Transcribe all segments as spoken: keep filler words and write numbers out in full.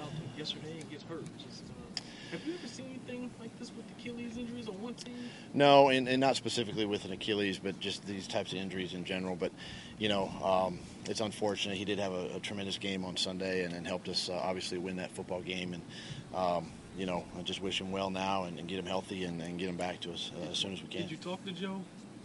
out yesterday and gets hurt. Just uh, have you ever seen anything like this with Achilles injuries on one team? No, and, and not specifically with an Achilles, but just these types of injuries in general. But, you know, um, it's unfortunate. He did have a, a tremendous game on Sunday and, and helped us uh, obviously win that football game. And, um, you know, I just wish him well now and, and get him healthy and, and get him back to us uh, as soon as we can. Did you talk to Joe?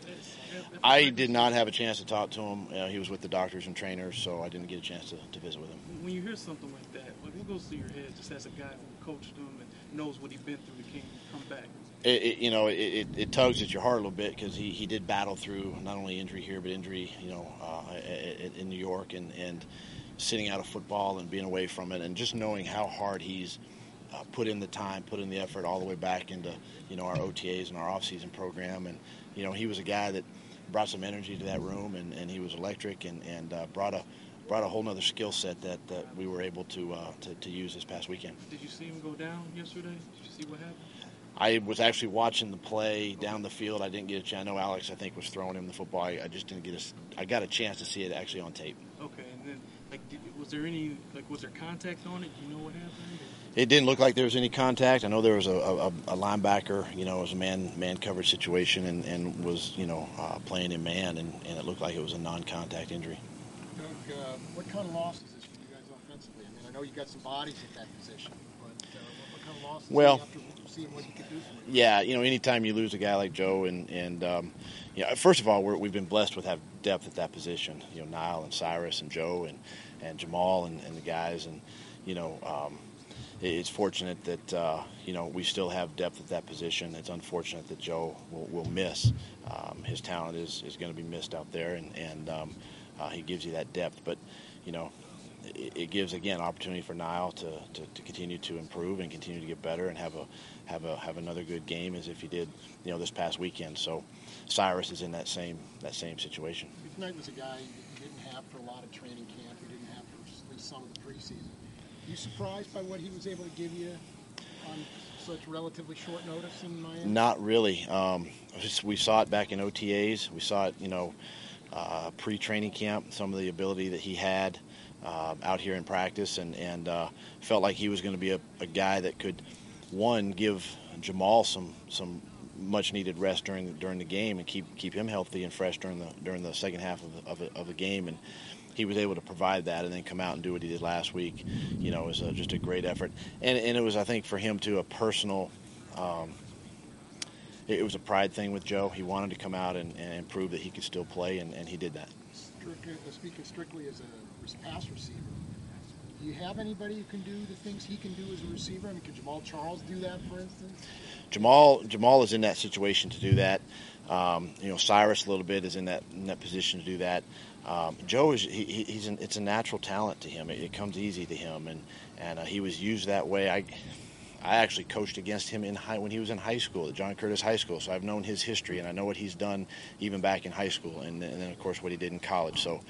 I did not have a chance to talk to him. Uh, he was with the doctors and trainers, so I didn't get a chance to, to visit with him. When you hear something like that, like what goes through your head just as a guy who coached him and knows what he's been through to come back? It, it, you know, it, it, it tugs at your heart a little bit because he, he did battle through not only injury here, but injury, you know, uh, in New York and, and sitting out of football and being away from it and just knowing how hard he's uh, put in the time, put in the effort all the way back into, you know, our O T As and our off-season program. And, you know, he was a guy that brought some energy to that room, and, and he was electric and, and uh, brought a brought a whole nother skill set that, that we were able to, uh, to to use this past weekend. Did you see him go down yesterday? Did you see what happened? I was actually watching the play down the field. I didn't get a chance. I know Alex, I think, was throwing him the football. I, I just didn't get a. I got a chance to see it actually on tape. Okay, and then like, did, was there any like was there contact on it? Do you know what happened? It didn't look like there was any contact. I know there was a, a, a linebacker. You know, it was a man man coverage situation, and, and was you know uh, playing in man, and, and it looked like it was a non-contact injury. Doug, uh, what kind of loss is this for you guys offensively? I mean, I know you got some bodies at that position, but uh, what, what kind of loss is well, it after seeing what you could do for you? Yeah, you know, anytime you lose a guy like Joe, and and um, you know, first of all, we're, we've been blessed with have depth at that position. You know, Niall and Cyrus and Joe and and Jamal and, and the guys, and you know. Um, It's fortunate that, uh, you know, we still have depth at that position. It's unfortunate that Joe will, will miss. Um, his talent is, is going to be missed out there, and, and um, uh, he gives you that depth. But, you know, it, it gives, again, opportunity for Niall to, to, to continue to improve and continue to get better and have a have a have another good game as if he did, you know, this past weekend. So Cyrus is in that same that same situation. McKnight was a guy you didn't have for a lot of training camp. You didn't have for at least some of the preseason. Are you surprised by what he was able to give you on such relatively short notice in Miami? Not really. Um, we saw it back in O T As. We saw it, you know, uh, pre-training camp, some of the ability that he had uh, out here in practice, and, and uh, felt like he was going to be a, a guy that could, one, give Jamal some some much-needed rest during the, during the game and keep keep him healthy and fresh during the during the second half of the, of, the, of the game. And he was able to provide that and then come out and do what he did last week. You know, it was a, just a great effort. And, and it was, I think, for him, too, a personal um, – it, it was a pride thing with Joe. He wanted to come out and, and prove that he could still play, and, and he did that. Strictly, speaking strictly as a pass receiver, do you have anybody who can do the things he can do as a receiver? I mean, can Jamal Charles do that, for instance? Jamal Jamal is in that situation to do that. Um, you know, Cyrus a little bit is in that in that position to do that. Um, Joe is he, he's an, it's a natural talent to him. It, it comes easy to him, and and uh, he was used that way. I I actually coached against him in high, when he was in high school at John Curtis High School, so I've known his history and I know what he's done even back in high school, and, and then of course what he did in college. So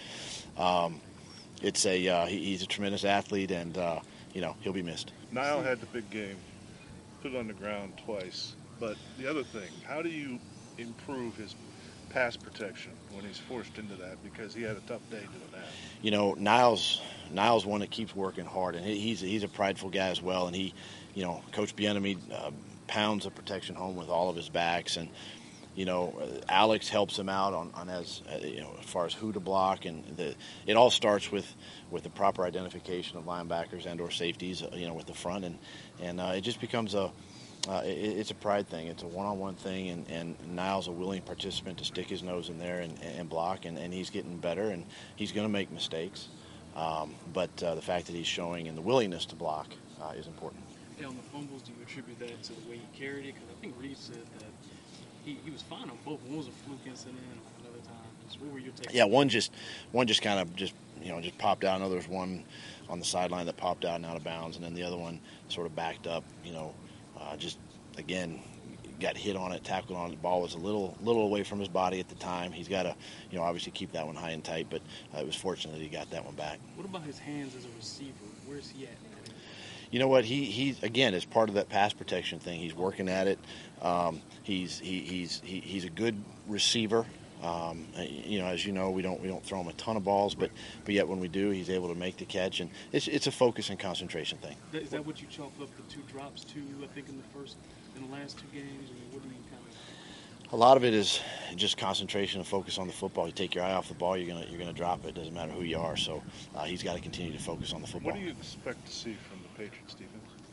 um, it's a uh, he, he's a tremendous athlete, and uh, you know he'll be missed. Niall had the big game, put it on the ground twice. But the other thing, how do you improve his pass protection when he's forced into that, because he had a tough day doing that? You know, Niall's Niall's one that keeps working hard, and he, he's he's a prideful guy as well. And he, you know, Coach Bieniemy uh, pounds the protection home with all of his backs, and you know, uh, Alex helps him out on, on as uh, you know as far as who to block, and the, it all starts with with the proper identification of linebackers and or safeties, uh, you know, with the front, and and uh, it just becomes a Uh, it, it's a pride thing. It's a one-on-one thing, and, and Niall's a willing participant to stick his nose in there and, and block, and, and he's getting better, and he's going to make mistakes. Um, but uh, the fact that he's showing and the willingness to block uh, is important. Yeah, on the fumbles, do you attribute that to the way he carried it? Because I think Reed said that he, he was fine on both. One was a fluke incident, another time. Just what were your takes? Yeah, one just one just kind of just you know just popped out. I know there was one on the sideline that popped out and out of bounds, and then the other one sort of backed up, you know. Uh, just, again, got hit on it, tackled on it. The ball was a little little away from his body at the time. He's got to, you know, obviously keep that one high and tight, but uh, it was fortunate that he got that one back. What about his hands as a receiver? Where is he at? You know what? He, he again, is part of that pass protection thing. He's working at it. Um, he's he, he's he, he's a good receiver. Um, you know, as you know, we don't we don't throw him a ton of balls, but but yet when we do, he's able to make the catch, and it's it's a focus and concentration thing. Is that what you chalk up the two drops to? I think in the first, in the last two games, or what do you kind of? A lot of it is just concentration and focus on the football. You take your eye off the ball, you're gonna you're gonna drop it. Doesn't matter who you are. So uh, he's got to continue to focus on the football. What do you expect to see from the Patriots defense?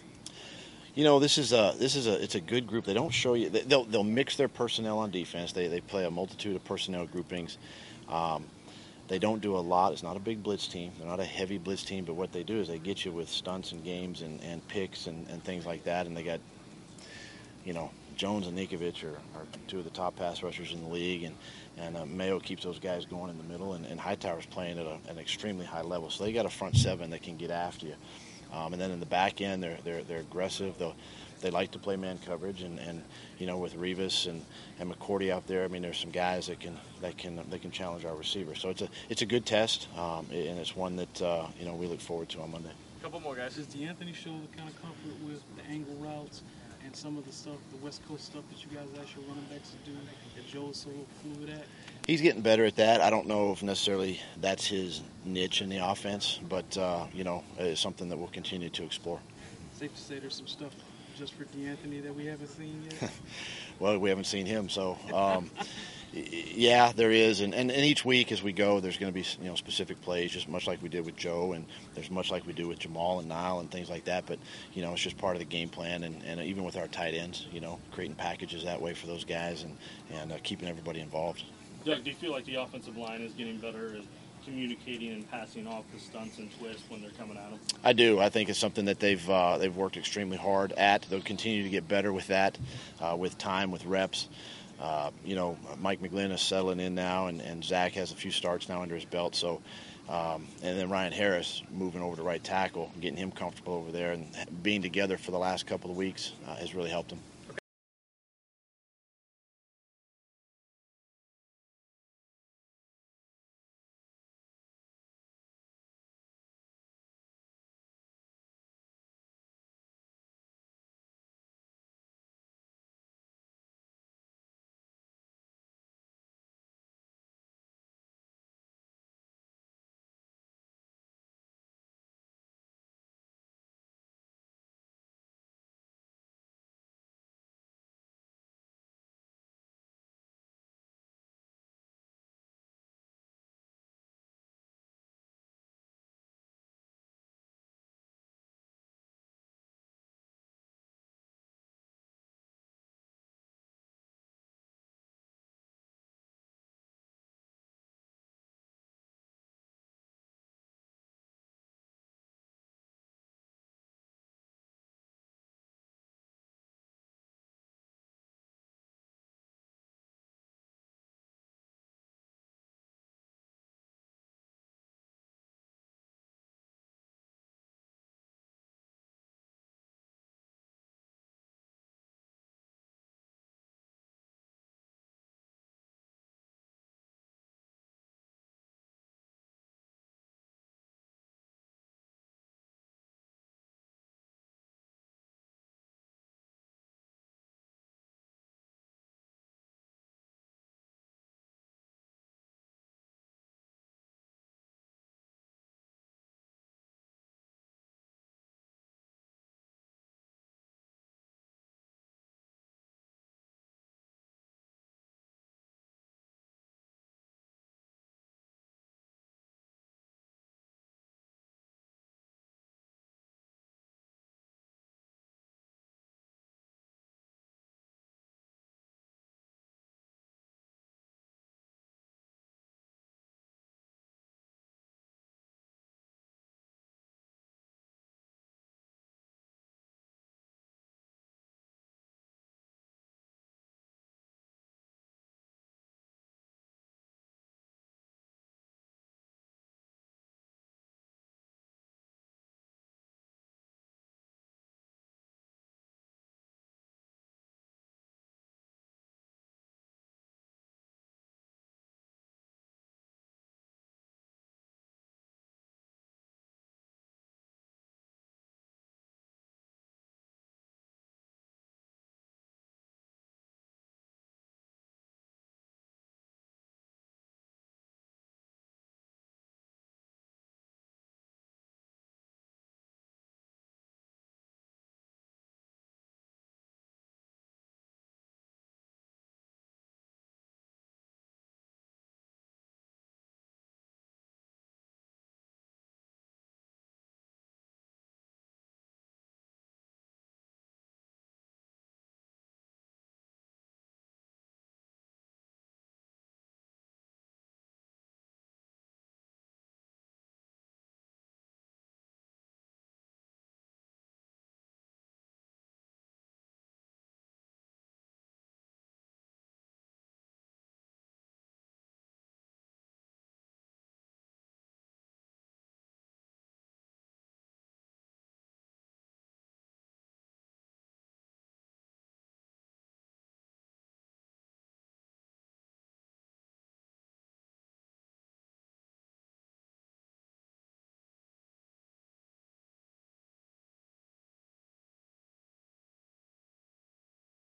You know, this is a this is a it's a good group. They don't show you. They'll they'll mix their personnel on defense. They they play a multitude of personnel groupings. Um, they don't do a lot. It's not a big blitz team. They're not a heavy blitz team. But what they do is they get you with stunts and games and, and picks and, and things like that. And they got, you know, Jones and Nikovic are, are two of the top pass rushers in the league, and and uh, Mayo keeps those guys going in the middle. And, and Hightower's playing at a, an extremely high level. So they got a front seven that can get after you. Um, and then in the back end, they're they're they're aggressive. They they like to play man coverage, and, and you know, with Rivas and, and McCourty out there, I mean, there's some guys that can that can they can challenge our receivers. So it's a it's a good test, um, and it's one that uh, you know we look forward to on Monday. A couple more guys. Does DeAnthony show the kind of comfort with the angle routes and some of the stuff, the West Coast stuff that you guys ask your running backs to do, that Joe is so fluid at? He's getting better at that. I don't know if necessarily that's his niche in the offense, but uh, you know, it's something that we'll continue to explore. Safe to say there's some stuff just for DeAnthony that we haven't seen yet? Well, we haven't seen him, so um, yeah, there is, and, and, and each week as we go, there's going to be, you know, specific plays, just much like we did with Joe, and there's much like we do with Jamal and Nile and things like that. But you know, it's just part of the game plan, and, and even with our tight ends, you know, creating packages that way for those guys, and and uh, keeping everybody involved. Doug, do you feel like the offensive line is getting better at communicating and passing off the stunts and twists when they're coming at them? I do. I think it's something that they've uh, they've worked extremely hard at. They'll continue to get better with that, uh, with time, with reps. Uh, you know, Mike McGlynn is settling in now, and, and Zach has a few starts now under his belt. So, um, and then Ryan Harris moving over to right tackle, getting him comfortable over there, and being together for the last couple of weeks uh, has really helped him.